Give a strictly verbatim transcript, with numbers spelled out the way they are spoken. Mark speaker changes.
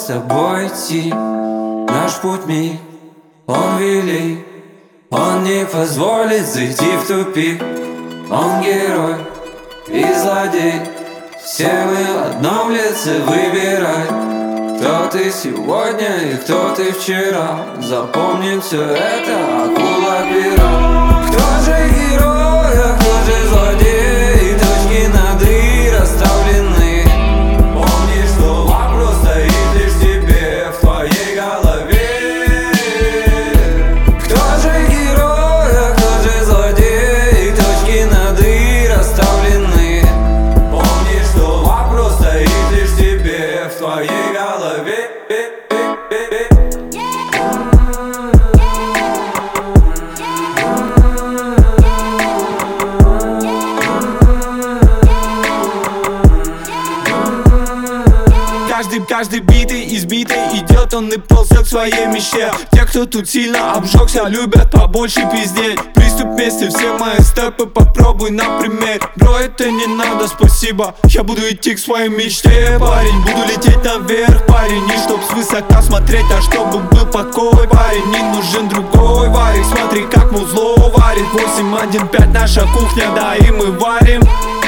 Speaker 1: тобой идти. Наш путь миг, он велик, он не позволит зайти в тупик. Он герой и злодей, все мы в одном лице. Выбирай, кто ты сегодня и кто ты вчера. Запомним все это, акула пера. Кто же герой, а кто же злодей? Точки над «и» расставлены. Помни, что вопрос стоит лишь в тебе, в твоей голове. Кто же герой, а кто же злодей? Точки над «и» расставлены. Помни, что вопрос стоит лишь в тебе, в твоей голове.
Speaker 2: Каждый, каждый битый, избитый, идет он и ползет к своей мечте. Те, кто тут сильно обжегся, любят побольше пиздеть. Приступ вместе, все мои степы попробуй на пример. Бро, это не надо, спасибо, я буду идти к своей мечте. Парень, буду лететь наверх, парень, не чтоб свысока смотреть, а чтобы был покой. Парень, не нужен другой варик, смотри, как музло варит. Восемь один пять наша кухня, да и мы варим.